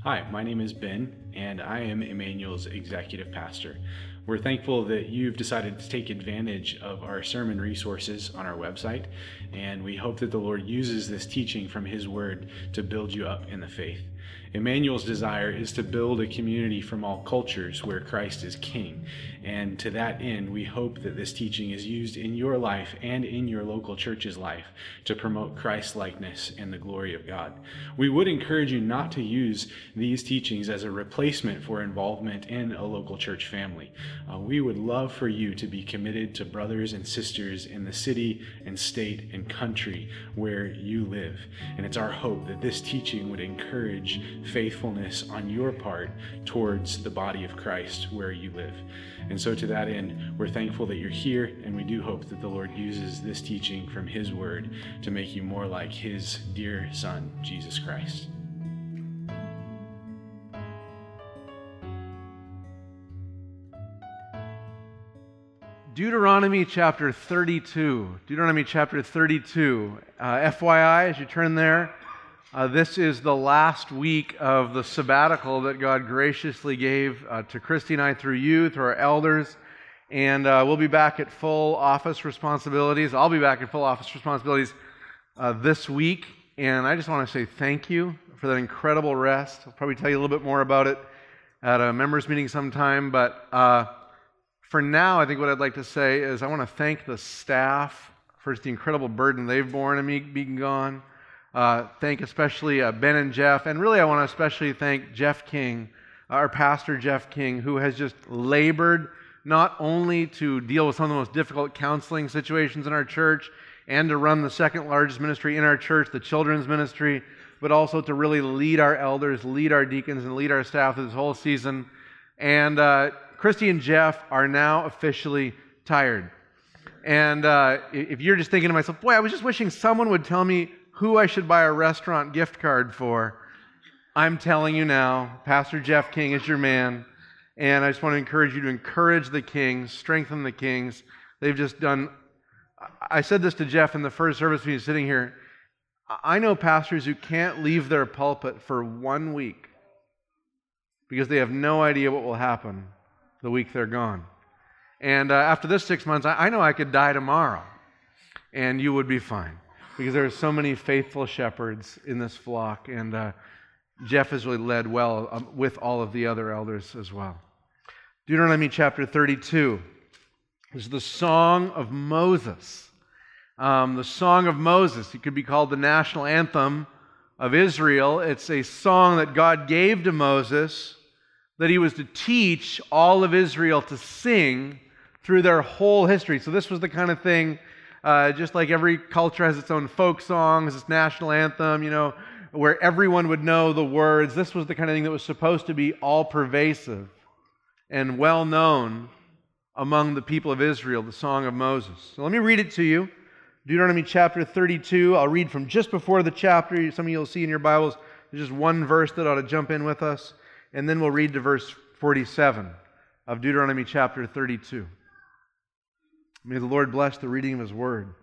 Hi, my name is Ben, and I am Emmanuel's executive pastor. We're thankful that you've decided to take advantage of our sermon resources on our website, and we hope that the Lord uses this teaching from His Word to build you up in the faith. Emmanuel's desire is to build a community from all cultures where Christ is King, and to that end, we hope that this teaching is used in your life and in your local church's life to promote Christ-likeness and the glory of God. We would encourage you not to use these teachings as a replacement for involvement in a local church family. We would love for you to be committed to brothers and sisters in the city and state and country where you live. And it's our hope that this teaching would encourage faithfulness on your part towards the body of Christ where you live. And so to that end, we're thankful that you're here, and we do hope that the Lord uses this teaching from His Word to make you more like His dear Son, Jesus Christ. Deuteronomy chapter 32. Deuteronomy chapter 32. FYI, as you turn there, this is the last week of the sabbatical that God graciously gave to Christy and I through you, through our elders. And we'll be back at full office responsibilities. I'll be back at full office responsibilities this week. And I just want to say thank you for that incredible rest. I'll probably tell you a little bit more about it at a members meeting sometime. But for now, I think what I'd like to say is I want to thank the staff for the incredible burden they've borne of me being gone. Thank especially Ben and Jeff, and really I want to especially thank Jeff King, our pastor Jeff King, who has just labored not only to deal with some of the most difficult counseling situations in our church and to run the second largest ministry in our church, the children's ministry, but also to really lead our elders, lead our deacons, and lead our staff this whole season. And Christy and Jeff are now officially tired. And if you're just thinking to myself, boy, I was just wishing someone would tell me who I should buy a restaurant gift card for, I'm telling you now, Pastor Jeff King is your man. And I just want to encourage you to encourage the Kings, strengthen the Kings. They've just done, I said this to Jeff in the first service when he was sitting here, I know pastors who can't leave their pulpit for 1 week because they have no idea what will happen the week they're gone. And after this 6 months, I know I could die tomorrow, and you would be fine, because there are so many faithful shepherds in this flock, and Jeff has really led well with all of the other elders as well. Deuteronomy chapter 32 is the Song of Moses. The Song of Moses, it could be called the national anthem of Israel. It's a song that God gave to Moses that he was to teach all of Israel to sing through their whole history. So this was the kind of thing, just like every culture has its own folk songs, its national anthem, where everyone would know the words. This was the kind of thing that was supposed to be all-pervasive and well-known among the people of Israel, the Song of Moses. So let me read it to you. Deuteronomy chapter 32. I'll read from just before the chapter. Some of you will see in your Bibles, there's just one verse that ought to jump in with us. And then we'll read to verse 47 of Deuteronomy chapter 32. May the Lord bless the reading of His Word.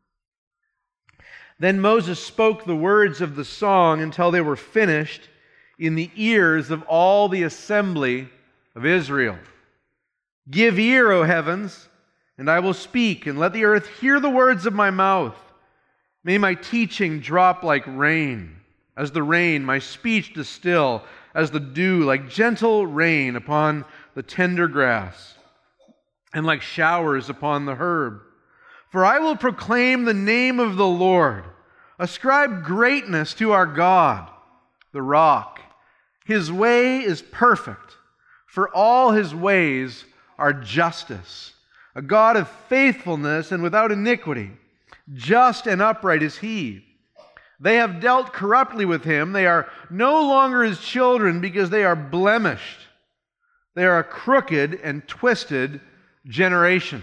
Then Moses spoke the words of the song until they were finished in the ears of all the assembly of Israel. Give ear, O heavens, and I will speak, and let the earth hear the words of my mouth. May my teaching drop like rain, as the rain, my speech distill, as the dew, like gentle rain upon the tender grass, and like showers upon the herb. For I will proclaim the name of the Lord. Ascribe greatness to our God, the rock. His way is perfect, for all His ways are justice. A God of faithfulness and without iniquity. Just and upright is He. They have dealt corruptly with Him. They are no longer His children because they are blemished. They are a crooked and twisted generation.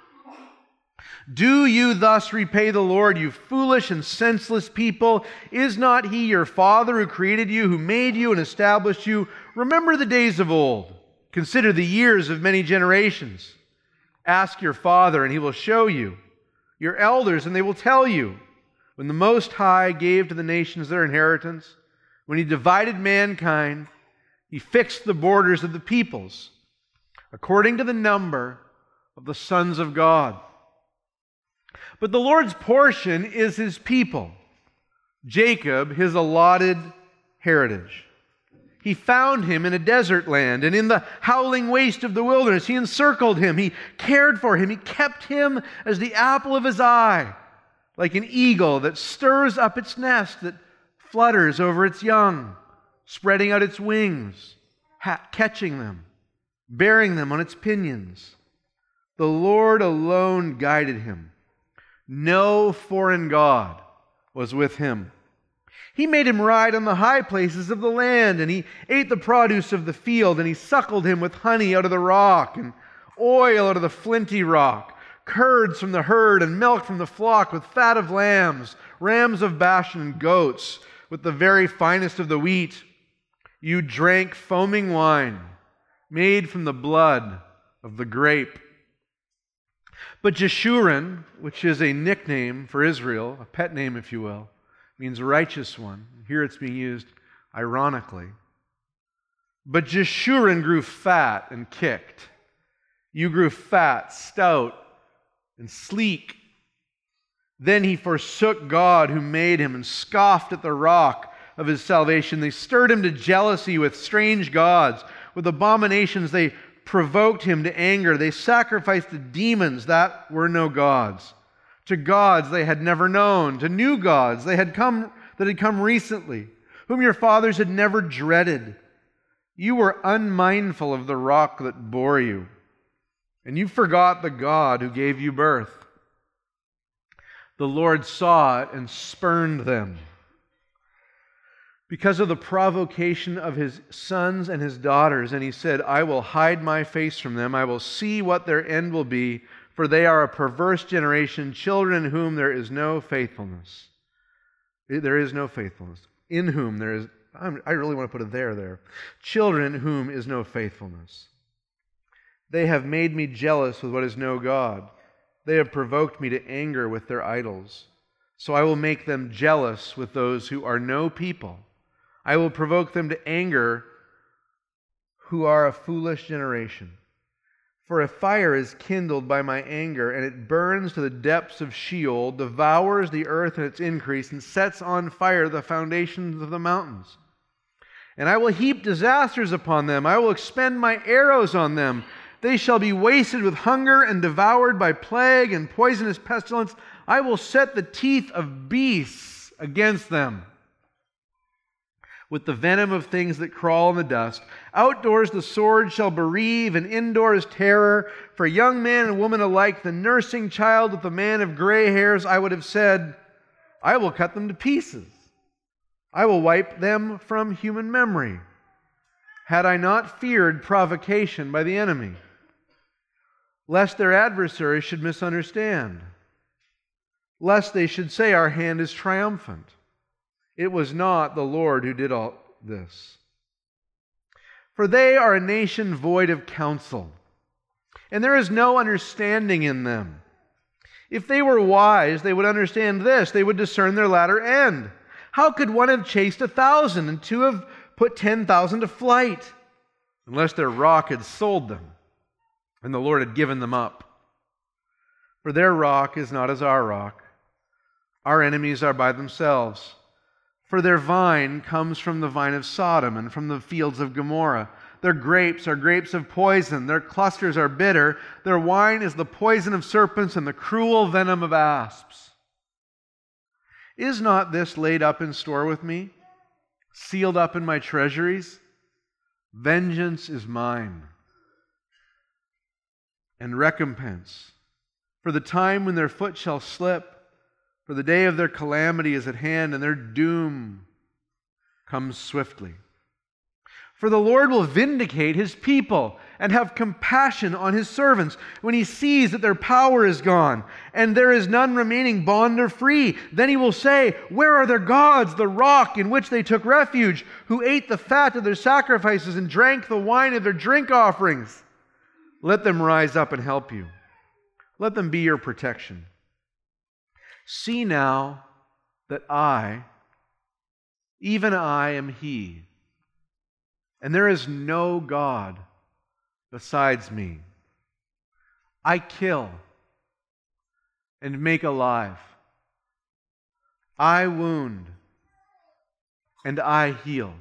Do you thus repay the Lord, you foolish and senseless people? Is not He your Father who created you, who made you and established you? Remember the days of old. Consider the years of many generations. Ask your Father, and He will show you. Your elders, and they will tell you. When the Most High gave to the nations their inheritance, When he divided mankind, he fixed the borders of the peoples according to the number of the sons of God. But the Lord's portion is his people, Jacob, his allotted heritage. He found him in a desert land, and in the howling waste of the wilderness, he encircled him, he cared for him, he kept him as the apple of his eye, like an eagle that stirs up its nest, that flutters over its young, spreading out its wings, catching them, bearing them on its pinions. The Lord alone guided him. No foreign god was with him. He made him ride on the high places of the land, and he ate the produce of the field, and he suckled him with honey out of the rock, and oil out of the flinty rock, curds from the herd, and milk from the flock, with fat of lambs, rams of Bashan, and goats, with the very finest of the wheat. You drank foaming wine, made from the blood of the grape. But Jeshurun, which is a nickname for Israel, a pet name, if you will, means righteous one. Here it's being used ironically. But Jeshurun grew fat and kicked. You grew fat, stout, and sleek. Then he forsook God who made him and scoffed at the rock of his salvation. They stirred him to jealousy with strange gods. With abominations they provoked him to anger. They sacrificed to demons that were no gods, to gods they had never known, to new gods that had come recently, whom your fathers had never dreaded. You were unmindful of the rock that bore you, and you forgot the God who gave you birth. The Lord saw it and spurned them. Because of the provocation of his sons and his daughters, and he said, I will hide my face from them. I will see what their end will be, for they are a perverse generation, children in whom there is no faithfulness. There is no faithfulness. In whom there is, I really want to put a there. Children in whom is no faithfulness. They have made me jealous with what is no God. They have provoked me to anger with their idols. So I will make them jealous with those who are no people. I will provoke them to anger who are a foolish generation. For a fire is kindled by my anger, and it burns to the depths of Sheol, devours the earth and its increase, and sets on fire the foundations of the mountains. And I will heap disasters upon them. I will expend my arrows on them. They shall be wasted with hunger and devoured by plague and poisonous pestilence. I will set the teeth of beasts against them, with the venom of things that crawl in the dust. Outdoors the sword shall bereave, and indoors terror. For young man and woman alike, the nursing child with the man of gray hairs, I would have said, I will cut them to pieces. I will wipe them from human memory, had I not feared provocation by the enemy, lest their adversaries should misunderstand, lest they should say, our hand is triumphant. It was not the Lord who did all this. For they are a nation void of counsel, and there is no understanding in them. If they were wise, they would understand this. They would discern their latter end. How could one have chased 1,000 and two have put 10,000 to flight, unless their rock had sold them, and the Lord had given them up? For their rock is not as our rock. Our enemies are by themselves. For their vine comes from the vine of Sodom and from the fields of Gomorrah. Their grapes are grapes of poison. Their clusters are bitter. Their wine is the poison of serpents and the cruel venom of asps. Is not this laid up in store with me, sealed up in my treasuries? Vengeance is mine, and recompense. For the time when their foot shall slip, for the day of their calamity is at hand, and their doom comes swiftly. For the Lord will vindicate his people and have compassion on his servants when he sees that their power is gone, and there is none remaining bond or free. Then he will say, where are their gods, the rock in which they took refuge, who ate the fat of their sacrifices and drank the wine of their drink offerings? Let them rise up and help you. Let them be your protection. See now that I, even I am He, and there is no God besides me. I kill and make alive. I wound and I heal.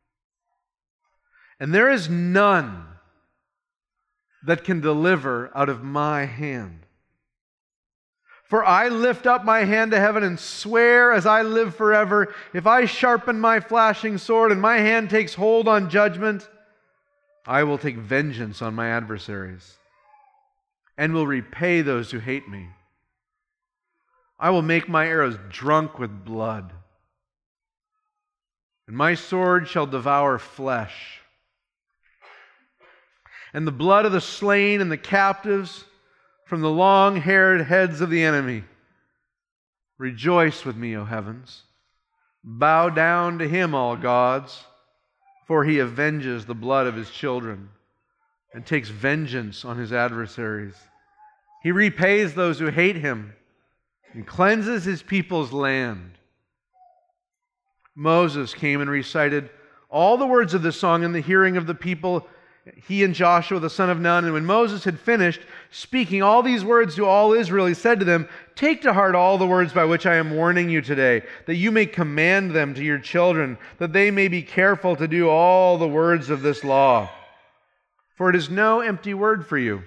And there is none that can deliver out of my hand. For I lift up my hand to heaven and swear as I live forever, if I sharpen my flashing sword and my hand takes hold on judgment, I will take vengeance on my adversaries and will repay those who hate me. I will make my arrows drunk with blood, and my sword shall devour flesh. And the blood of the slain and the captives from the long-haired heads of the enemy. Rejoice with me, O heavens. Bow down to Him, all gods, for He avenges the blood of His children and takes vengeance on His adversaries. He repays those who hate Him and cleanses His people's land. Moses came and recited all the words of this song in the hearing of the people, he and Joshua the son of Nun. And when Moses had finished speaking all these words to all Israel, he said to them, "Take to heart all the words by which I am warning you today, that you may command them to your children, that they may be careful to do all the words of this law. For it is no empty word for you,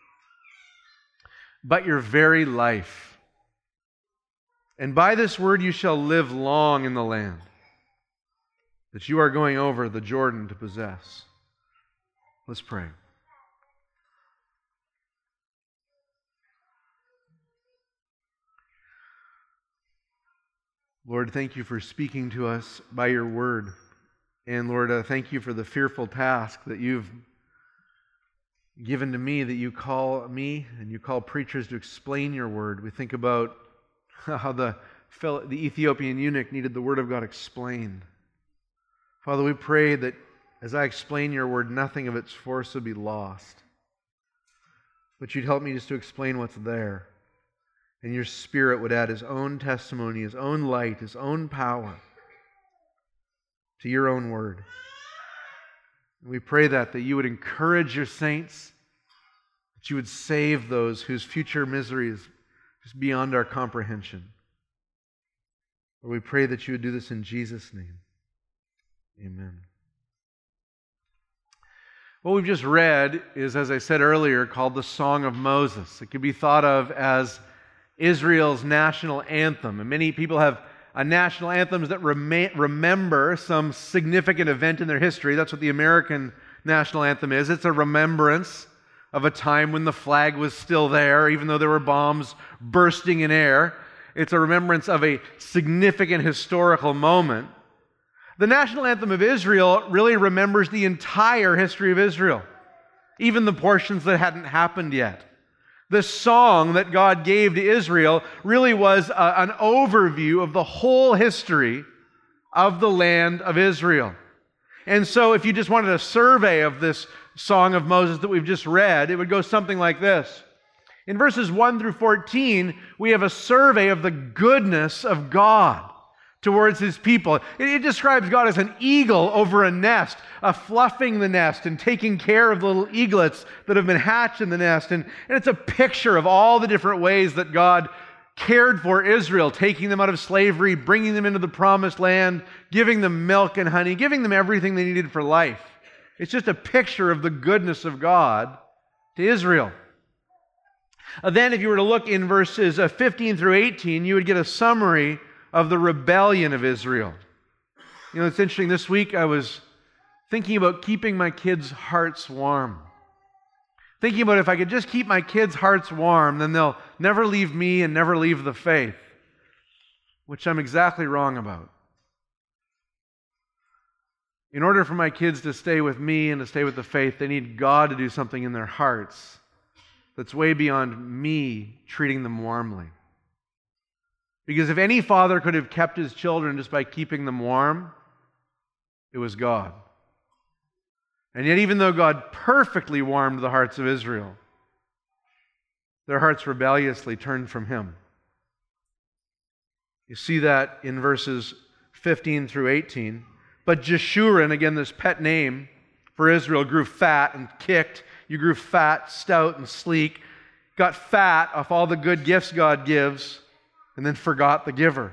but your very life. And by this word you shall live long in the land that you are going over the Jordan to possess." Let's pray. Lord, thank you for speaking to us by your word. And Lord, thank you for the fearful task that you've given to me, that you call me and you call preachers to explain your word. We think about how the Ethiopian eunuch needed the word of God explained. Father, we pray that as I explain your word, nothing of its force would be lost. But you'd help me just to explain what's there. And your Spirit would add His own testimony, His own light, His own power to your own word. And we pray that you would encourage your saints, that you would save those whose future misery is just beyond our comprehension. Lord, we pray that you would do this in Jesus' name. Amen. What we've just read is, as I said earlier, called the Song of Moses. It could be thought of as Israel's national anthem. And many people have national anthems that remember some significant event in their history. That's what the American national anthem is. It's a remembrance of a time when the flag was still there, even though there were bombs bursting in air. It's a remembrance of a significant historical moment. The national anthem of Israel really remembers the entire history of Israel, even the portions that hadn't happened yet. The song that God gave to Israel really was an overview of the whole history of the land of Israel. And so if you just wanted a survey of this Song of Moses that we've just read, it would go something like this. In verses 1 through 14, we have a survey of the goodness of God towards His people. It describes God as an eagle over a nest, fluffing the nest and taking care of the little eaglets that have been hatched in the nest. And it's a picture of all the different ways that God cared for Israel, taking them out of slavery, bringing them into the promised land, giving them milk and honey, giving them everything they needed for life. It's just a picture of the goodness of God to Israel. Then if you were to look in verses 15 through 18, you would get a summary of the rebellion of Israel. You know, it's interesting. This week I was thinking about keeping my kids' hearts warm. Thinking about if I could just keep my kids' hearts warm, then they'll never leave me and never leave the faith, which I'm exactly wrong about. In order for my kids to stay with me and to stay with the faith, they need God to do something in their hearts that's way beyond me treating them warmly. Because if any father could have kept his children just by keeping them warm, it was God. And yet, even though God perfectly warmed the hearts of Israel, their hearts rebelliously turned from Him. You see that in verses 15 through 18. But Jeshurun, again this pet name for Israel, grew fat and kicked. You grew fat, stout, and sleek, got fat off all the good gifts God gives, and then forgot the giver.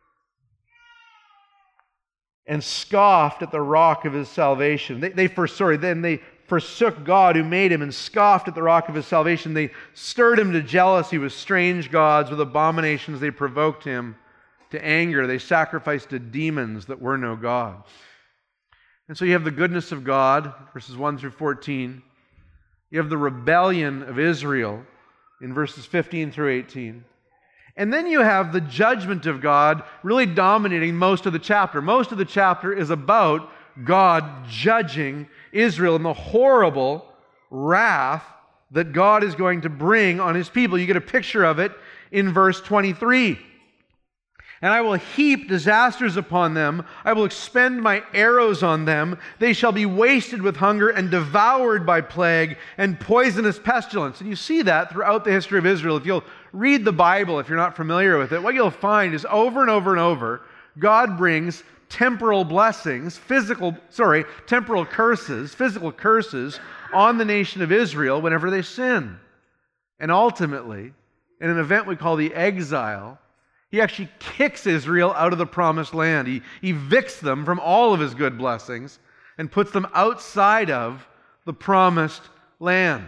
And scoffed at the rock of his salvation. They forsook God who made him and scoffed at the rock of his salvation. They stirred him to jealousy with strange gods. With abominations they provoked him to anger. They sacrificed to demons that were no gods. And so you have the goodness of God, verses 1 through 14. You have the rebellion of Israel in verses 15 through 18. And then you have the judgment of God really dominating most of the chapter. Most of the chapter is about God judging Israel and the horrible wrath that God is going to bring on his people. You get a picture of it in verse 23. And I will heap disasters upon them. I will expend my arrows on them. They shall be wasted with hunger and devoured by plague and poisonous pestilence. And you see that throughout the history of Israel. If you'll read the Bible, if you're not familiar with it, what you'll find is over and over and over, God brings temporal blessings, temporal curses, physical curses on the nation of Israel whenever they sin. And ultimately, in an event we call the exile, he actually kicks Israel out of the promised land. He evicts them from all of his good blessings and puts them outside of the promised land.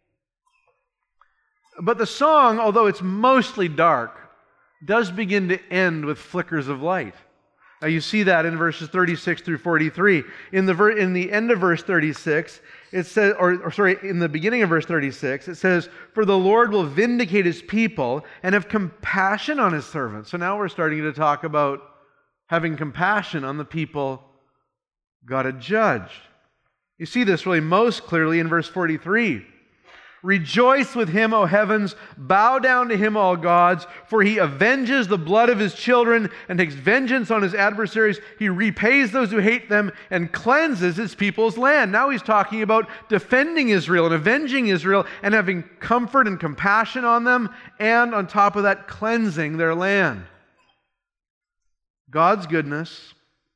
But the song, although it's mostly dark, does begin to end with flickers of light. Now you see that in verses 36 through 43. In the end of verse 36, it says, in the beginning of verse 36, it says, "For the Lord will vindicate his people and have compassion on his servants." So now we're starting to talk about having compassion on the people God had judged. You see this really most clearly in verse 43. "Rejoice with him, O heavens, bow down to him, all gods, for he avenges the blood of his children and takes vengeance on his adversaries. He repays those who hate them and cleanses his people's land." Now he's talking about defending Israel and avenging Israel and having comfort and compassion on them, and on top of that, cleansing their land. God's goodness,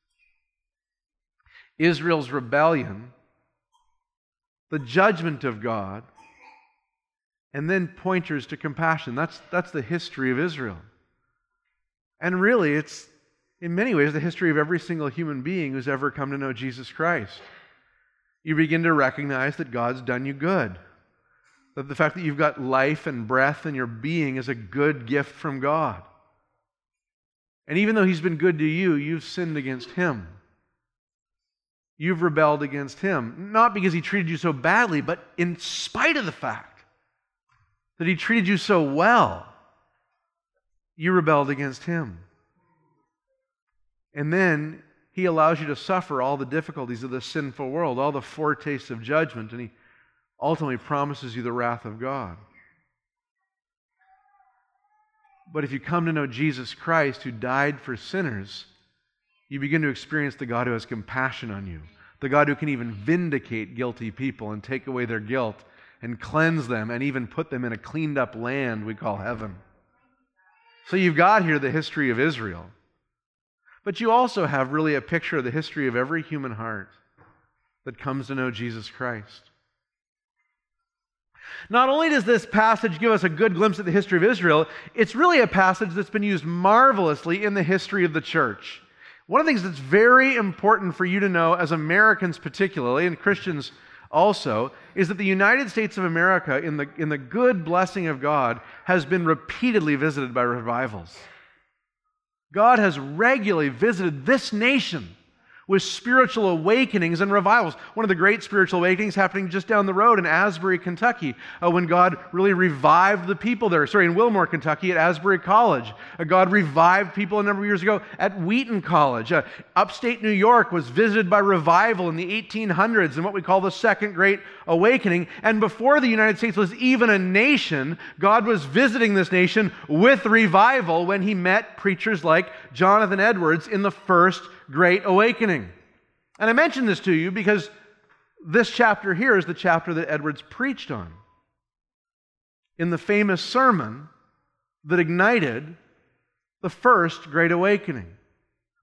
Israel's rebellion, the judgment of God, and then pointers to compassion. That's the history of Israel. And really, it's, in many ways, the history of every single human being who's ever come to know Jesus Christ. You begin to recognize that God's done you good. That the fact that you've got life and breath in your being is a good gift from God. And even though he's been good to you, you've sinned against him. You've rebelled against him. Not because he treated you so badly, but in spite of the fact that he treated you so well, you rebelled against him. And then he allows you to suffer all the difficulties of this sinful world, all the foretastes of judgment, and he ultimately promises you the wrath of God. But if you come to know Jesus Christ, who died for sinners, you begin to experience the God who has compassion on you, the God who can even vindicate guilty people and take away their guilt and cleanse them and even put them in a cleaned up land we call heaven. So you've got here the history of Israel, but you also have really a picture of the history of every human heart that comes to know Jesus Christ. Not only does this passage give us a good glimpse at the history of Israel, it's really a passage that's been used marvelously in the history of the church. One of the things that's very important for you to know as Americans particularly, and Christians also, is that the United States of America, in the good blessing of God, has been repeatedly visited by revivals. God has regularly visited this nation with spiritual awakenings and revivals. One of the great spiritual awakenings happening just down the road in Asbury, Kentucky, when God really revived the people there. In Wilmore, Kentucky, at Asbury College. God revived people a number of years ago at Wheaton College. Upstate New York was visited by revival in the 1800s in what we call the Second Great Awakening. And before the United States was even a nation, God was visiting this nation with revival when he met preachers like Jonathan Edwards in the First Great Awakening. And I mention this to you because this chapter here is the chapter that Edwards preached on in the famous sermon that ignited the First Great Awakening.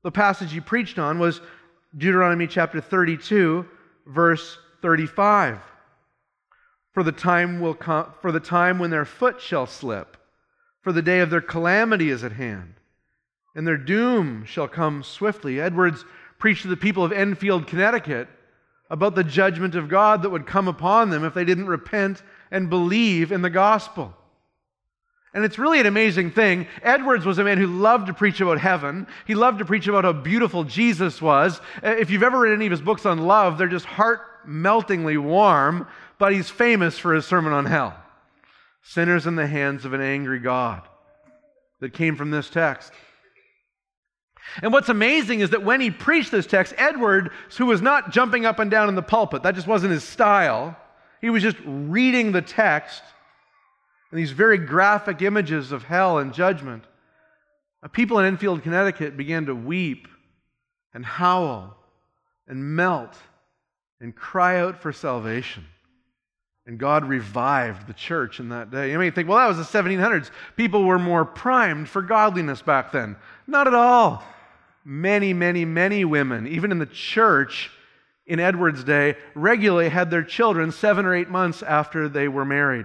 The passage he preached on was Deuteronomy chapter 32, verse 35. For the time will come, for the time when their foot shall slip, for the day of their calamity is at hand, and their doom shall come swiftly. Edwards preached to the people of Enfield, Connecticut, about the judgment of God that would come upon them if they didn't repent and believe in the gospel. And it's really an amazing thing. Edwards was a man who loved to preach about heaven. He loved to preach about how beautiful Jesus was. If you've ever read any of his books on love, they're just heart-meltingly warm, but he's famous for his sermon on hell. Sinners in the hands of an angry God, that came from this text. And what's amazing is that when he preached this text, Edwards, who was not jumping up and down in the pulpit, that just wasn't his style, he was just reading the text, and these very graphic images of hell and judgment. People in Enfield, Connecticut began to weep and howl and melt and cry out for salvation. And God revived the church in that day. You may think, well, that was the 1700s. People were more primed for godliness back then. Not at all. Many, many, many women, even in the church in Edwards' day, regularly had their children 7 or 8 months after they were married.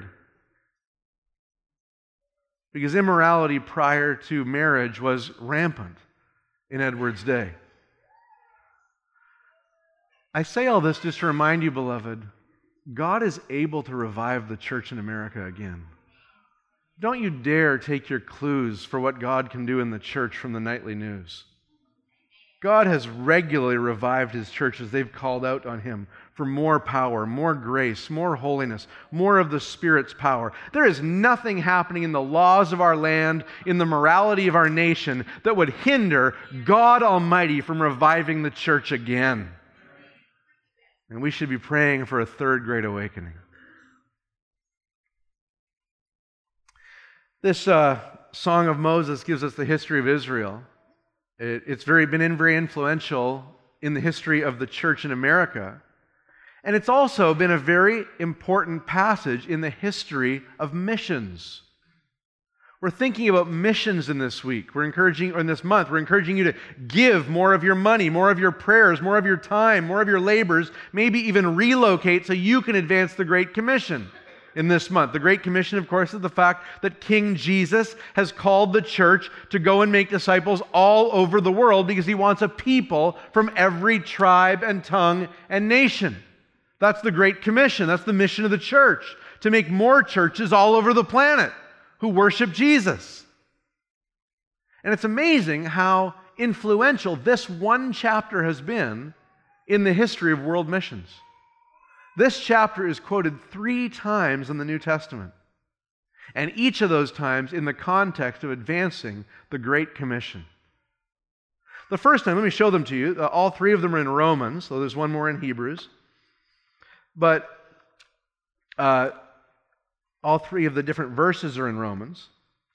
Because immorality prior to marriage was rampant in Edwards' day. I say all this just to remind you, beloved, God is able to revive the church in America again. Don't you dare take your clues for what God can do in the church from the nightly news. God has regularly revived His church as they've called out on Him for more power, more grace, more holiness, more of the Spirit's power. There is nothing happening in the laws of our land, in the morality of our nation, that would hinder God Almighty from reviving the church again. And we should be praying for a third great awakening. This Song of Moses gives us the history of Israel. It's been very influential in the history of the church in America. And it's also been a very important passage in the history of missions. We're thinking about missions in this week. In this month, we're encouraging you to give more of your money, more of your prayers, more of your time, more of your labors, maybe even relocate so you can advance the Great Commission in this month. The Great Commission, of course, is the fact that King Jesus has called the church to go and make disciples all over the world because He wants a people from every tribe and tongue and nation. That's the Great Commission. That's the mission of the church, to make more churches all over the planet who worship Jesus. And it's amazing how influential this one chapter has been in the history of world missions. This chapter is quoted 3 times in the New Testament, and each of those times in the context of advancing the Great Commission. The first time, let me show them to you. All 3 of them are in Romans, so there's one more in Hebrews. But all 3 of the different verses are in Romans.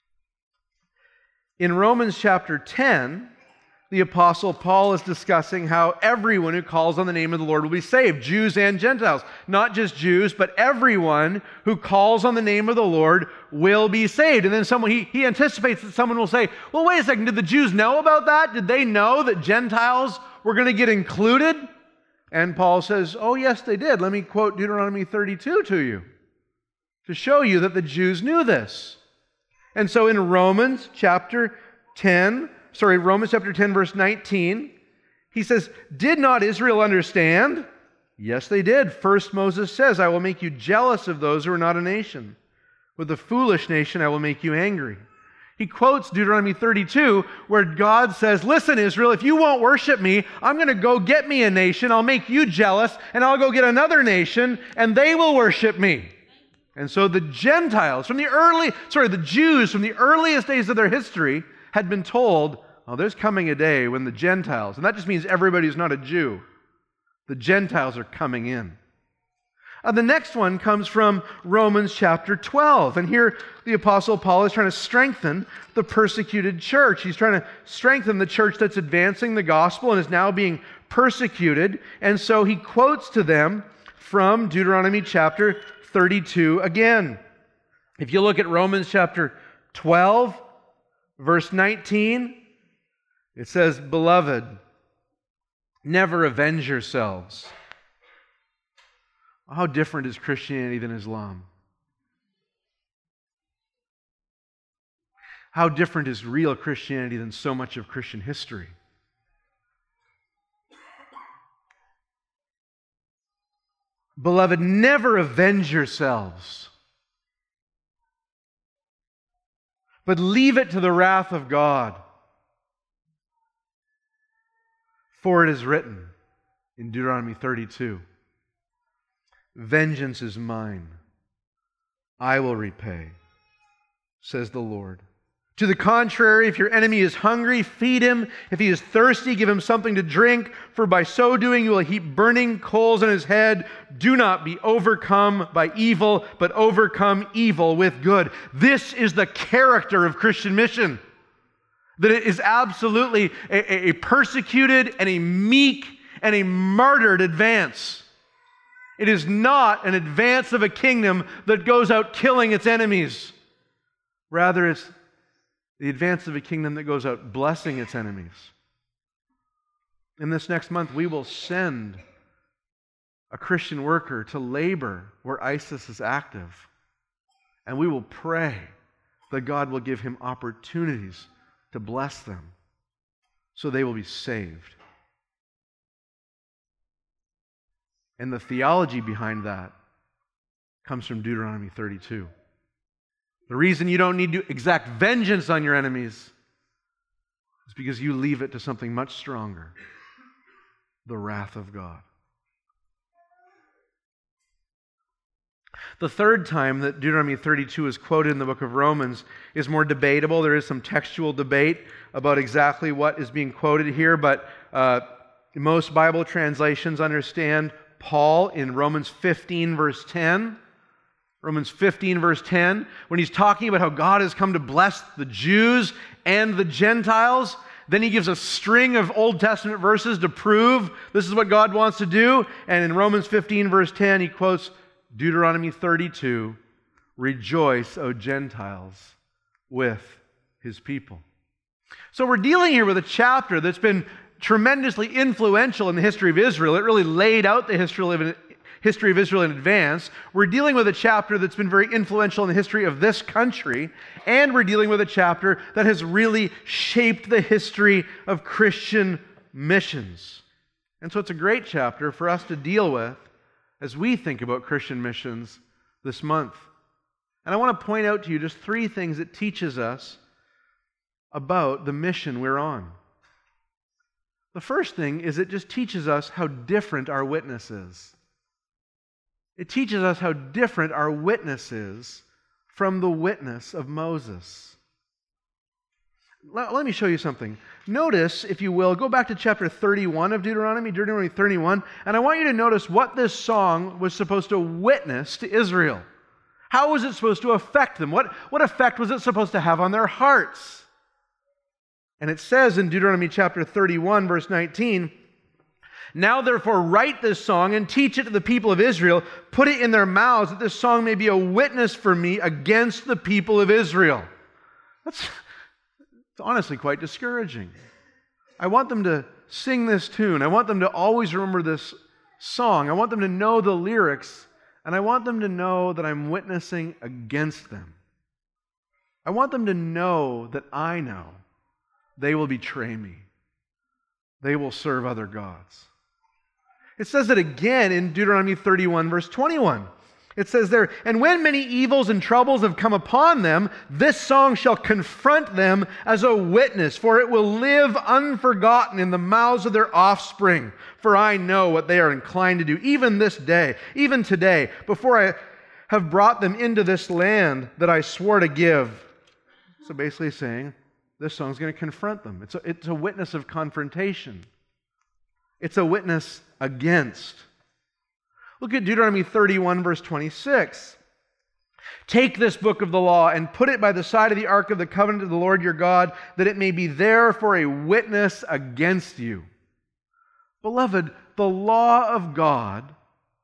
In Romans chapter 10, the Apostle Paul is discussing how everyone who calls on the name of the Lord will be saved, Jews and Gentiles. Not just Jews, but everyone who calls on the name of the Lord will be saved. And then he anticipates that someone will say, well, wait a second, did the Jews know about that? Did they know that Gentiles were going to get included? And Paul says, oh, yes, they did. Let me quote Deuteronomy 32 to you to show you that the Jews knew this. And so in Romans chapter 10, verse 19, he says, did not Israel understand? Yes, they did. First Moses says, I will make you jealous of those who are not a nation. With the foolish nation, I will make you angry. He quotes Deuteronomy 32, where God says, listen, Israel, if you won't worship me, I'm going to go get me a nation. I'll make you jealous, and I'll go get another nation, and they will worship me. And so the Gentiles, the Jews from the earliest days of their history had been told, oh, there's coming a day when the Gentiles, and that just means everybody who's not a Jew, the Gentiles are coming in. The next one comes from Romans chapter 12. And here the Apostle Paul is trying to strengthen the persecuted church. He's trying to strengthen the church that's advancing the gospel and is now being persecuted. And so he quotes to them from Deuteronomy chapter 32 again. If you look at Romans chapter 12, verse 19, It says, "Beloved, never avenge yourselves." How different is Christianity than Islam? How different is real Christianity than so much of Christian history? Beloved, never avenge yourselves, but leave it to the wrath of God. For it is written in Deuteronomy 32, "Vengeance is mine, I will repay, says the Lord. To the contrary, if your enemy is hungry, feed him. If he is thirsty, give him something to drink. For by so doing, you will heap burning coals on his head. Do not be overcome by evil, but overcome evil with good." This is the character of Christian mission. That it is absolutely a persecuted and a meek and a martyred advance. It is not an advance of a kingdom that goes out killing its enemies. Rather, it's the advance of a kingdom that goes out blessing its enemies. In this next month, we will send a Christian worker to labor where ISIS is active. And we will pray that God will give him opportunities to bless them so they will be saved. And the theology behind that comes from Deuteronomy 32. The reason you don't need to exact vengeance on your enemies is because you leave it to something much stronger, the wrath of God. The third time that Deuteronomy 32 is quoted in the book of Romans is more debatable. There is some textual debate about exactly what is being quoted here, but most Bible translations understand Paul in Romans 15, verse 10. Romans 15, verse 10, when he's talking about how God has come to bless the Jews and the Gentiles, then he gives a string of Old Testament verses to prove this is what God wants to do. And in Romans 15, verse 10, he quotes Deuteronomy 32, "Rejoice, O Gentiles, with his people." So we're dealing here with a chapter that's been tremendously influential in the history of Israel. It really laid out the history of Israel in advance. We're dealing with a chapter that's been very influential in the history of this country, and we're dealing with a chapter that has really shaped the history of Christian missions. And so it's a great chapter for us to deal with as we think about Christian missions this month. And I want to point out to you just 3 things it teaches us about the mission we're on. The first thing is it just teaches us how different our witness is. It teaches us how different our witness is from the witness of Moses. Let me show you something. Notice, if you will, go back to chapter 31 of Deuteronomy 31, and I want you to notice what this song was supposed to witness to Israel. How was it supposed to affect them? What effect was it supposed to have on their hearts? And it says in Deuteronomy chapter 31, verse 19, "Now therefore write this song and teach it to the people of Israel. Put it in their mouths that this song may be a witness for me against the people of Israel." It's honestly quite discouraging. I want them to sing this tune. I want them to always remember this song. I want them to know the lyrics, and I want them to know that I'm witnessing against them. I want them to know that I know they will betray me. They will serve other gods. It says it again in Deuteronomy 31, verse 21. It says there, "And when many evils and troubles have come upon them, this song shall confront them as a witness, for it will live unforgotten in the mouths of their offspring. For I know what they are inclined to do, even this day, even today, before I have brought them into this land that I swore to give." So basically saying, this song's going to confront them. It's a witness of confrontation. It's a witness against. Look at Deuteronomy 31, verse 26. "Take this book of the law and put it by the side of the ark of the covenant of the Lord your God, that it may be there for a witness against you." Beloved, the law of God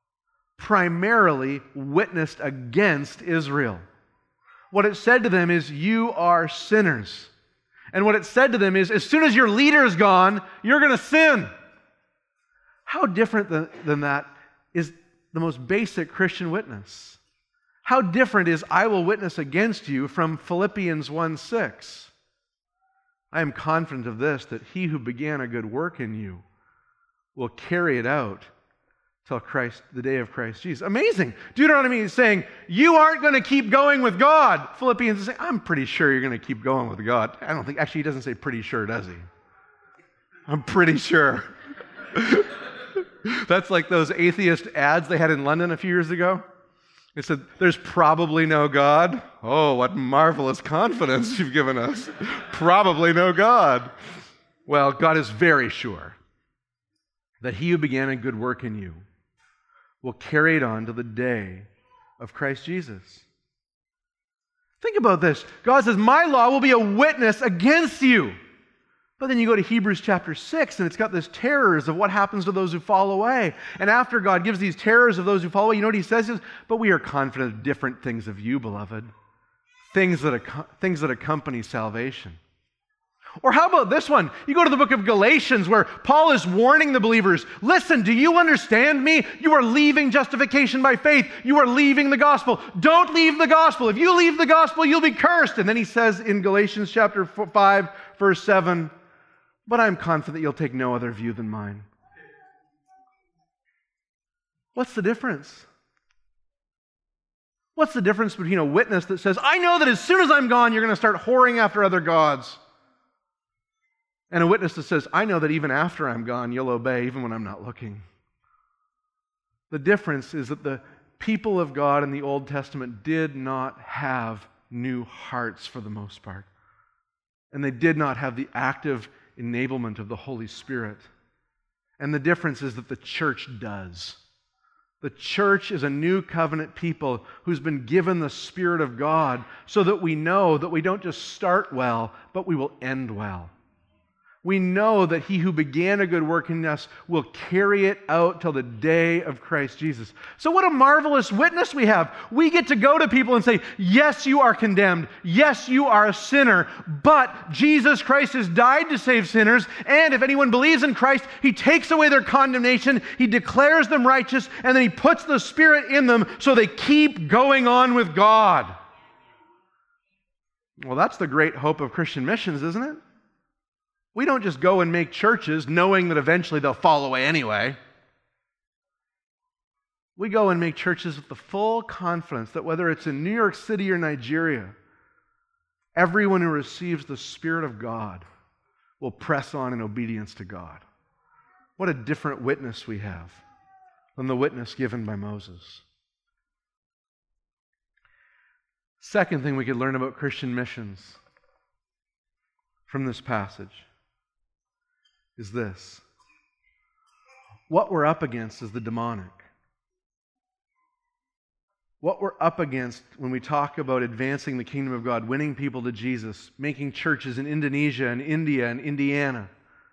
primarily witnessed against Israel. What it said to them is, you are sinners. And what it said to them is, as soon as your leader is gone, you're going to sin. How different than that is the most basic Christian witness? How different is I will witness against you from Philippians 1:6? I am confident of this, that he who began a good work in you will carry it out till the day of Christ Jesus. Amazing. Deuteronomy is saying, you aren't going to keep going with God. Philippians is saying, I'm pretty sure you're going to keep going with God. I don't think, actually he doesn't say pretty sure, does he? I'm pretty sure. That's like those atheist ads they had in London a few years ago. It said, there's probably no God. Oh, what marvelous confidence you've given us. Probably no God. Well, God is very sure that he who began a good work in you will carry it on to the day of Christ Jesus. Think about this. God says, my law will be a witness against you. But then you go to Hebrews chapter 6, and it's got this terrors of what happens to those who fall away. And after God gives these terrors of those who fall away, you know what he says? But we are confident of different things of you, beloved. Things that accompany salvation. Or how about this one? You go to the book of Galatians where Paul is warning the believers, listen, do you understand me? You are leaving justification by faith. You are leaving the gospel. Don't leave the gospel. If you leave the gospel, you'll be cursed. And then he says in Galatians chapter 5, verse 7, but I'm confident you'll take no other view than mine. What's the difference? What's the difference between a witness that says, I know that as soon as I'm gone, you're going to start whoring after other gods, and a witness that says, I know that even after I'm gone, you'll obey even when I'm not looking? The difference is that the people of God in the Old Testament did not have new hearts for the most part. And they did not have the active enablement of the Holy Spirit. And the difference is that the church does. The church is a new covenant people who's been given the Spirit of God so that we know that we don't just start well, but we will end well. We know that he who began a good work in us will carry it out till the day of Christ Jesus. So what a marvelous witness we have. We get to go to people and say, yes, you are condemned. Yes, you are a sinner. But Jesus Christ has died to save sinners. And if anyone believes in Christ, he takes away their condemnation. He declares them righteous. And then he puts the Spirit in them so they keep going on with God. Well, that's the great hope of Christian missions, isn't it? We don't just go and make churches knowing that eventually they'll fall away anyway. We go and make churches with the full confidence that whether it's in New York City or Nigeria, everyone who receives the Spirit of God will press on in obedience to God. What a different witness we have than the witness given by Moses. Second thing we could learn about Christian missions from this passage is this. What we're up against is the demonic. What we're up against when we talk about advancing the kingdom of God, winning people to Jesus, making churches in Indonesia and India and Indiana,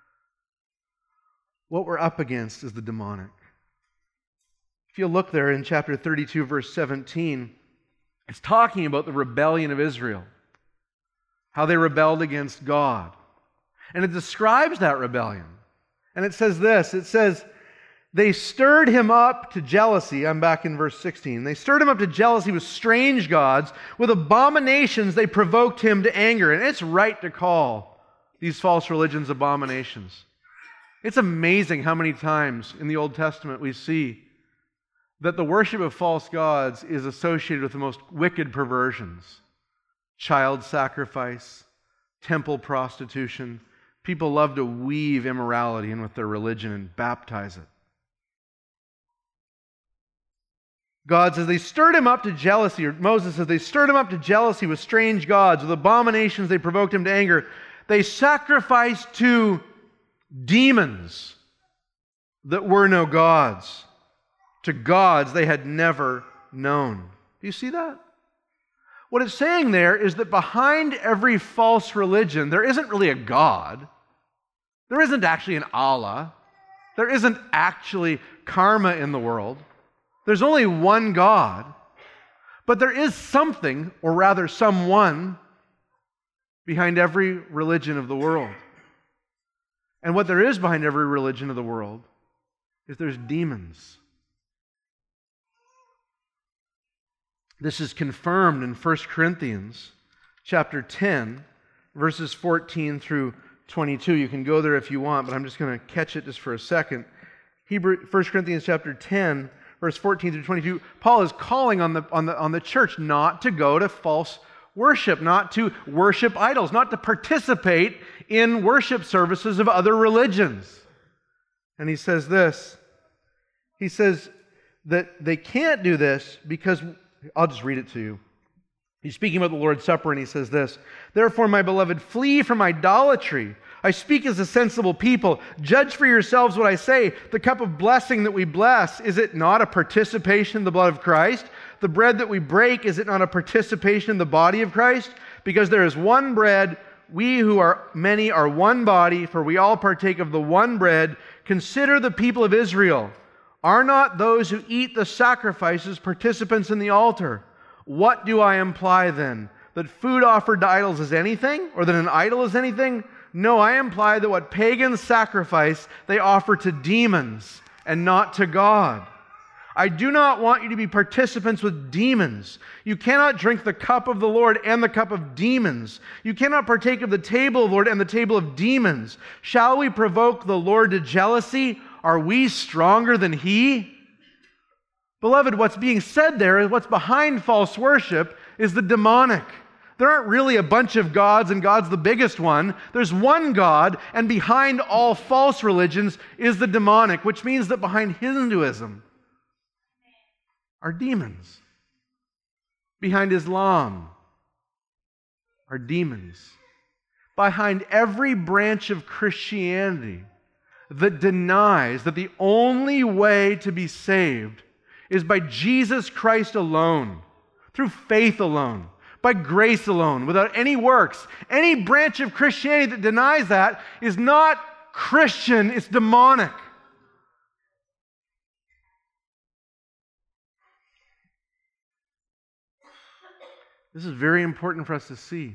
what we're up against is the demonic. If you look there in chapter 32, verse 17, it's talking about the rebellion of Israel, how they rebelled against God. And it describes that rebellion. And it says this, it says, they stirred him up to jealousy. I'm back in verse 16. They stirred him up to jealousy with strange gods. With abominations, they provoked him to anger. And it's right to call these false religions abominations. It's amazing how many times in the Old Testament we see that the worship of false gods is associated with the most wicked perversions. Child sacrifice, temple prostitution. People love to weave immorality in with their religion and baptize it. God says they stirred him up to jealousy, or Moses says they stirred him up to jealousy with strange gods. With abominations they provoked him to anger. They sacrificed to demons that were no gods, to gods they had never known. Do you see that? What it's saying there is that behind every false religion, there isn't really a God. There isn't actually an Allah. There isn't actually karma in the world. There's only one God. But there is something, or rather someone, behind every religion of the world. And what there is behind every religion of the world is there's demons. This is confirmed in 1 Corinthians chapter 10, verses 14 through 22. You can go there if you want, but I'm just going to catch it just for a second. 1 Corinthians chapter 10, verse 14 through 22. Paul is calling on the church not to go to false worship, not to worship idols, not to participate in worship services of other religions. And he says this. He says that they can't do this because, I'll just read it to you. He's speaking about the Lord's Supper, and he says this, "Therefore, my beloved, flee from idolatry. I speak as a sensible people. Judge for yourselves what I say. The cup of blessing that we bless, is it not a participation in the blood of Christ? The bread that we break, is it not a participation in the body of Christ? Because there is one bread, we who are many are one body, for we all partake of the one bread. Consider the people of Israel. Are not those who eat the sacrifices participants in the altar? What do I imply then? That food offered to idols is anything? Or that an idol is anything? No, I imply that what pagans sacrifice, they offer to demons and not to God. I do not want you to be participants with demons. You cannot drink the cup of the Lord and the cup of demons. You cannot partake of the table of the Lord and the table of demons. Shall we provoke the Lord to jealousy? Are we stronger than He? Beloved, what's being said there is what's behind false worship is the demonic. There aren't really a bunch of gods, and God's the biggest one. There's one God, and behind all false religions is the demonic, which means that behind Hinduism are demons. Behind Islam are demons. Behind every branch of Christianity that denies that the only way to be saved is by Jesus Christ alone, through faith alone, by grace alone, without any works. Any branch of Christianity that denies that is not Christian, it's demonic. This is very important for us to see.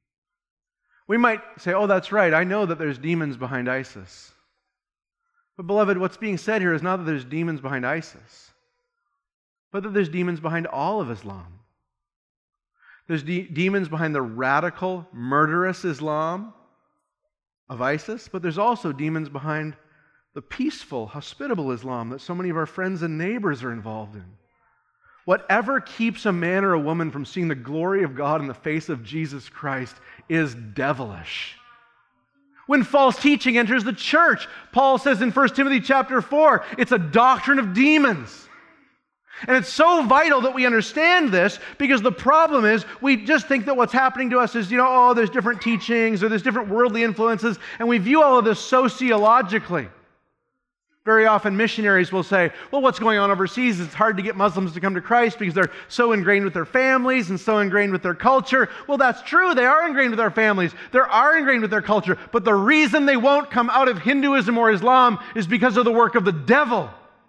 We might say, oh, that's right, I know that there's demons behind ISIS. But beloved, what's being said here is not that there's demons behind ISIS, but that there's demons behind all of Islam. There's demons behind the radical, murderous Islam of ISIS, but there's also demons behind the peaceful, hospitable Islam that so many of our friends and neighbors are involved in. Whatever keeps a man or a woman from seeing the glory of God in the face of Jesus Christ is devilish. When false teaching enters the church, Paul says in 1 Timothy chapter 4, it's a doctrine of demons. And it's so vital that we understand this, because the problem is we just think that what's happening to us is, there's different teachings or there's different worldly influences, and we view all of this sociologically. Very often missionaries will say, well, what's going on overseas? It's hard to get Muslims to come to Christ because they're so ingrained with their families and so ingrained with their culture. Well, that's true. They are ingrained with their families. They are ingrained with their culture. But the reason they won't come out of Hinduism or Islam is because of the work of the devil.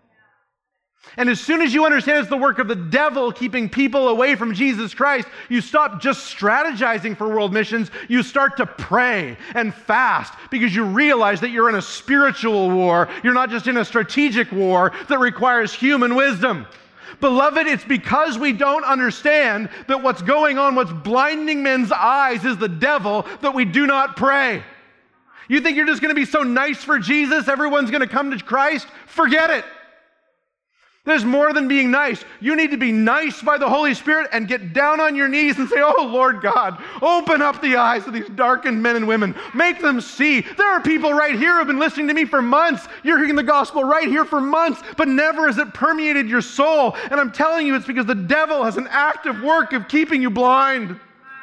And as soon as you understand it's the work of the devil keeping people away from Jesus Christ, you stop just strategizing for world missions. You start to pray and fast because you realize that you're in a spiritual war. You're not just in a strategic war that requires human wisdom. Beloved, it's because we don't understand that what's going on, what's blinding men's eyes is the devil, that we do not pray. You think you're just going to be so nice for Jesus, everyone's going to come to Christ? Forget it. There's more than being nice. You need to be nice by the Holy Spirit and get down on your knees and say, oh, Lord God, open up the eyes of these darkened men and women. Make them see. There are people right here who have been listening to me for months. You're hearing the gospel right here for months, but never has it permeated your soul. And I'm telling you, it's because the devil has an active work of keeping you blind.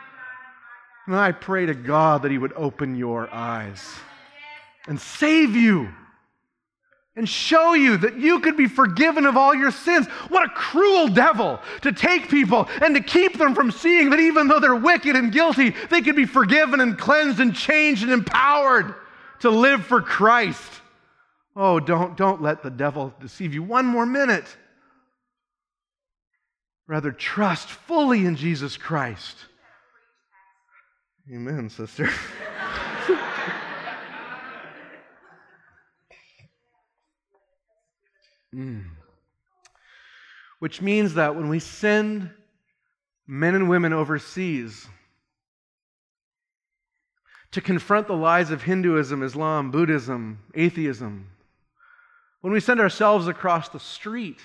And I pray to God that He would open your eyes and save you. And show you that you could be forgiven of all your sins. What a cruel devil to take people and to keep them from seeing that even though they're wicked and guilty, they could be forgiven and cleansed and changed and empowered to live for Christ. Oh, don't let the devil deceive you one more minute. Rather, trust fully in Jesus Christ. Amen, sister. Which means that when we send men and women overseas to confront the lies of Hinduism, Islam, Buddhism, atheism, when we send ourselves across the street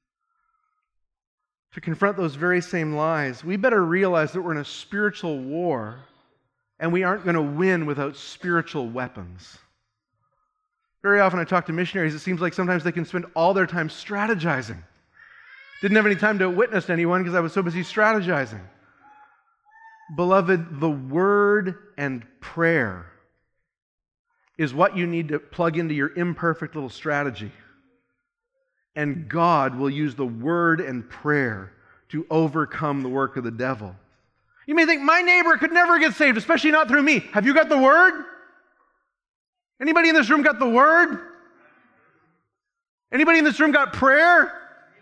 to confront those very same lies, we better realize that we're in a spiritual war and we aren't going to win without spiritual weapons. Very often I talk to missionaries, it seems like sometimes they can spend all their time strategizing. Didn't have any time to witness to anyone because I was so busy strategizing. Beloved, the word and prayer is what you need to plug into your imperfect little strategy. And God will use the word and prayer to overcome the work of the devil. You may think, my neighbor could never get saved, especially not through me. Have you got the word? Anybody in this room got the word? Anybody in this room got prayer?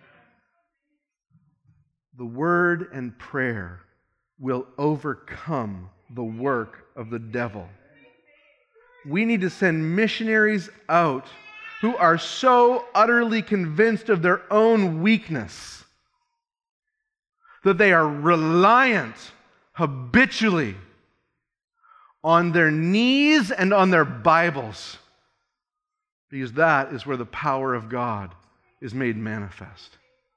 The word and prayer will overcome the work of the devil. We need to send missionaries out who are so utterly convinced of their own weakness that they are reliant habitually on their knees and on their Bibles, because that is where the power of God is made manifest.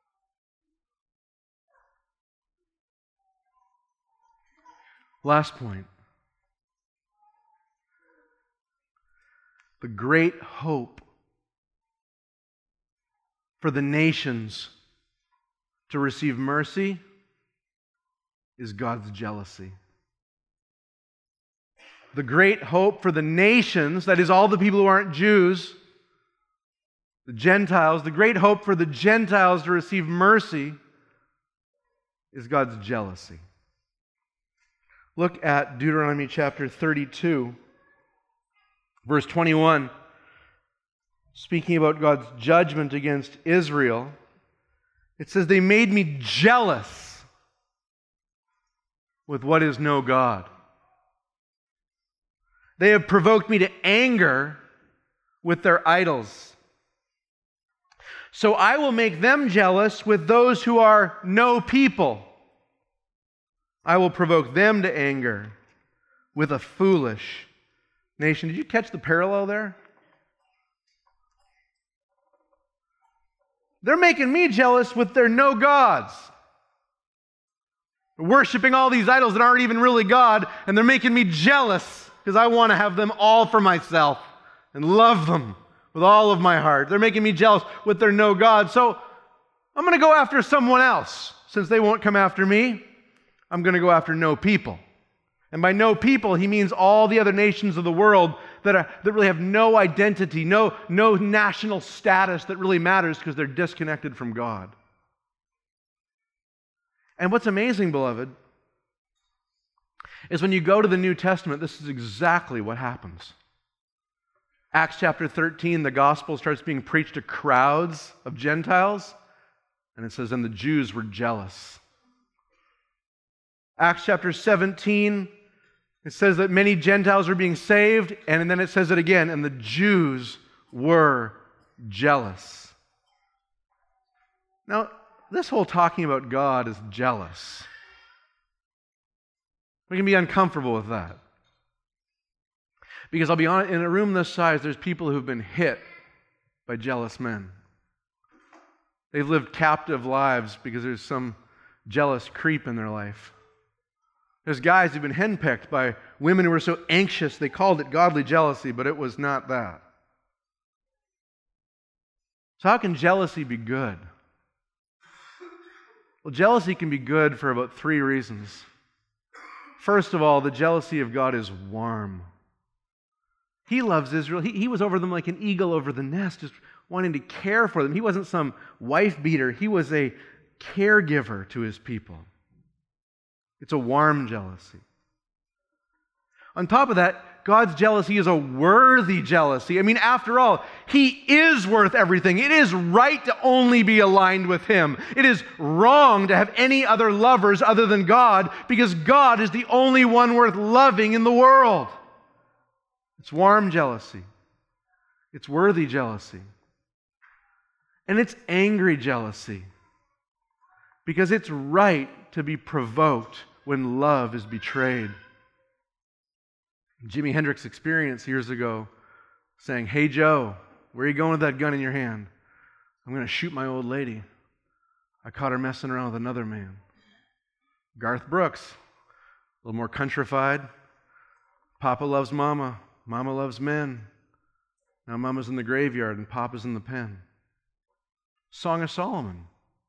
Last point. The great hope for the nations to receive mercy is God's jealousy. The great hope for the nations, that is all the people who aren't Jews, the Gentiles, the great hope for the Gentiles to receive mercy is God's jealousy. Look at Deuteronomy chapter 32, verse 21. Speaking about God's judgment against Israel, it says, "They made me jealous with what is no God. They have provoked me to anger with their idols. So I will make them jealous with those who are no people. I will provoke them to anger with a foolish nation." Did you catch the parallel there? They're making me jealous with their no gods. They're worshiping all these idols that aren't even really God, and they're making me jealous because I want to have them all for myself and love them with all of my heart. They're making me jealous with their no God. So I'm going to go after someone else. Since they won't come after me, I'm going to go after no people. And by no people, he means all the other nations of the world that really have no identity, no national status that really matters because they're disconnected from God. And what's amazing, beloved, is when you go to the New Testament, this is exactly what happens. Acts chapter 13, the gospel starts being preached to crowds of Gentiles, and it says, and the Jews were jealous. Acts chapter 17, it says that many Gentiles are being saved, and then it says it again, and the Jews were jealous. Now, this whole talking about God is jealous. We can be uncomfortable with that. Because I'll be honest, in a room this size, there's people who've been hit by jealous men. They've lived captive lives because there's some jealous creep in their life. There's guys who've been henpecked by women who were so anxious, they called it godly jealousy, but it was not that. So how can jealousy be good? Well, jealousy can be good for about 3 reasons. First of all, the jealousy of God is warm. He loves Israel. He was over them like an eagle over the nest, just wanting to care for them. He wasn't some wife beater. He was a caregiver to his people. It's a warm jealousy. On top of that, God's jealousy is a worthy jealousy. I mean, after all, He is worth everything. It is right to only be aligned with Him. It is wrong to have any other lovers other than God, because God is the only one worth loving in the world. It's warm jealousy. It's worthy jealousy. And it's angry jealousy, because it's right to be provoked when love is betrayed. Jimi Hendrix Experience years ago saying, "Hey Joe, where are you going with that gun in your hand?" "I'm going to shoot my old lady. I caught her messing around with another man." Garth Brooks, a little more countrified. "Papa loves Mama. Mama loves men. Now Mama's in the graveyard and Papa's in the pen." Song of Solomon.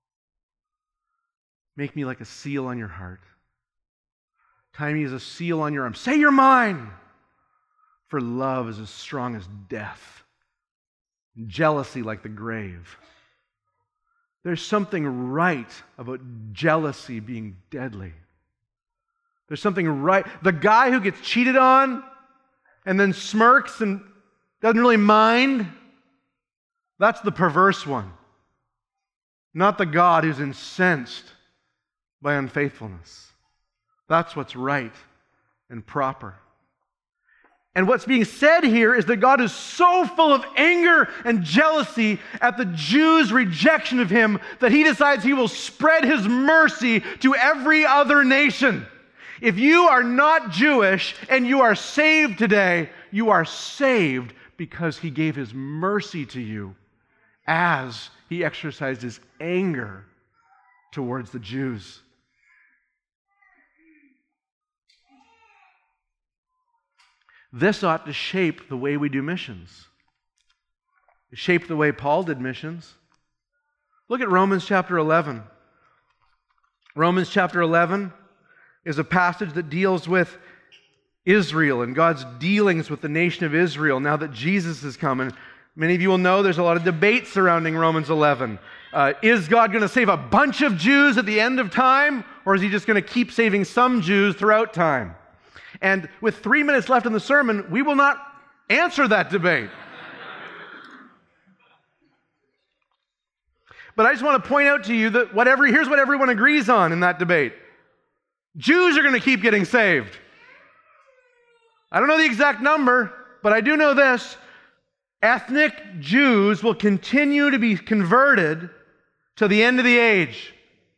"Make me like a seal on your heart. Tie me as a seal on your arm. Say you're mine. For love is as strong as death. Jealousy like the grave." There's something right about jealousy being deadly. There's something right. The guy who gets cheated on and then smirks and doesn't really mind, that's the perverse one. Not the God who's incensed by unfaithfulness. That's what's right and proper. And what's being said here is that God is so full of anger and jealousy at the Jews' rejection of Him that He decides He will spread His mercy to every other nation. If you are not Jewish and you are saved today, you are saved because He gave His mercy to you as He exercised His anger towards the Jews. This ought to shape the way we do missions. It shaped the way Paul did missions. Look at Romans chapter 11. Romans chapter 11 is a passage that deals with Israel and God's dealings with the nation of Israel now that Jesus has come. And many of you will know there's a lot of debate surrounding Romans 11. Is God going to save a bunch of Jews at the end of time, or is He just going to keep saving some Jews throughout time? And with 3 minutes left in the sermon, we will not answer that debate. But I just want to point out to you that here's what everyone agrees on in that debate. Jews are going to keep getting saved. I don't know the exact number, but I do know this. Ethnic Jews will continue to be converted to the end of the age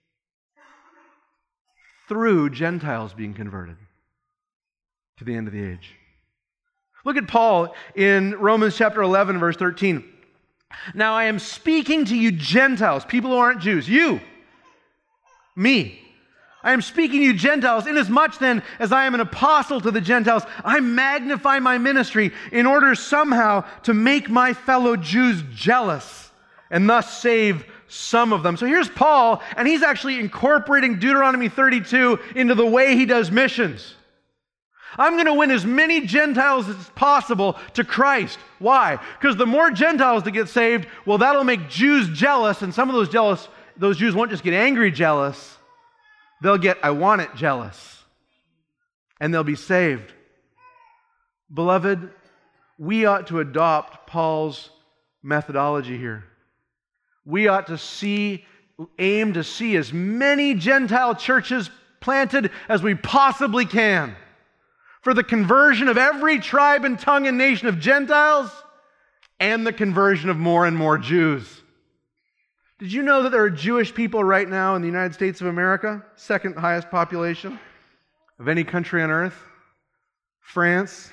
through Gentiles being converted to the end of the age. Look at Paul in Romans chapter 11, verse 13. "Now I am speaking to you Gentiles," people who aren't Jews, you, me. "I am speaking to you Gentiles, inasmuch then as I am an apostle to the Gentiles, I magnify my ministry in order somehow to make my fellow Jews jealous and thus save some of them." So here's Paul, and he's actually incorporating Deuteronomy 32 into the way he does missions. I'm going to win as many Gentiles as possible to Christ. Why? Because the more Gentiles that get saved, well, that'll make Jews jealous, and some of those Jews won't just get angry jealous, they'll get "I want it" jealous, and they'll be saved. Beloved, we ought to adopt Paul's methodology here. We ought to aim to see as many Gentile churches planted as we possibly can, for the conversion of every tribe and tongue and nation of Gentiles and the conversion of more and more Jews. Did you know that there are Jewish people right now in the United States of America? Second highest population of any country on earth. France,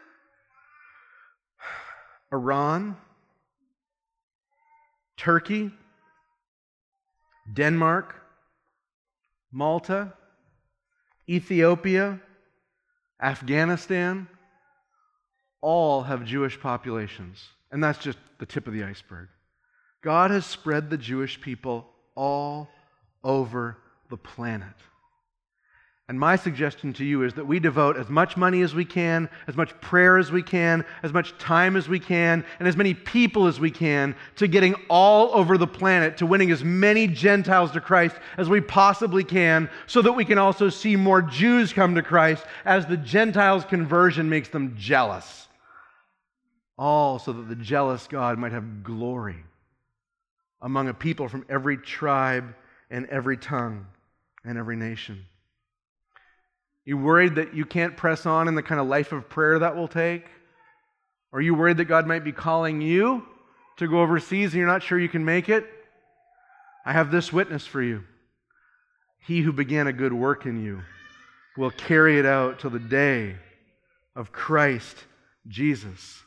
Iran, Turkey, Denmark, Malta, Ethiopia, Afghanistan, all have Jewish populations. And that's just the tip of the iceberg. God has spread the Jewish people all over the planet. And my suggestion to you is that we devote as much money as we can, as much prayer as we can, as much time as we can, and as many people as we can to getting all over the planet, to winning as many Gentiles to Christ as we possibly can, so that we can also see more Jews come to Christ as the Gentiles' conversion makes them jealous. All so that the jealous God might have glory among a people from every tribe and every tongue and every nation. You worried that you can't press on in the kind of life of prayer that will take? Or are you worried that God might be calling you to go overseas and you're not sure you can make it? I have this witness for you. He who began a good work in you will carry it out till the day of Christ Jesus.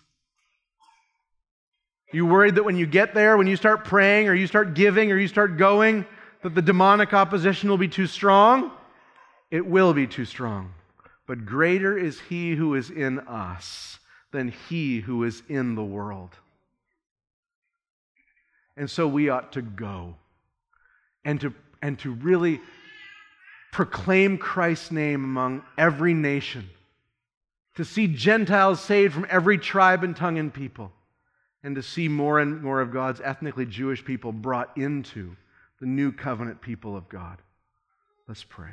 You worried that when you get there, when you start praying or you start giving or you start going, that the demonic opposition will be too strong? It will be too strong. But greater is He who is in us than he who is in the world. And so we ought to go and to really proclaim Christ's name among every nation, to see Gentiles saved from every tribe and tongue and people, and to see more and more of God's ethnically Jewish people brought into the new covenant people of God. Let's pray.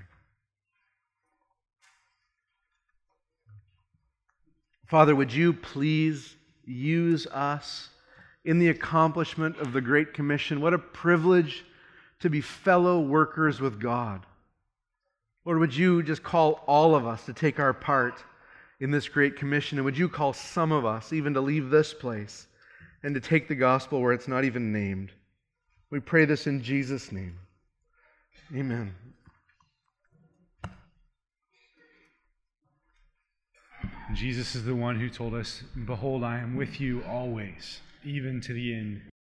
Father, would you please use us in the accomplishment of the Great Commission? What a privilege to be fellow workers with God. Lord, would you just call all of us to take our part in this Great Commission? And would you call some of us even to leave this place and to take the gospel where it's not even named? We pray this in Jesus' name. Amen. Jesus is the one who told us, "Behold, I am with you always, even to the end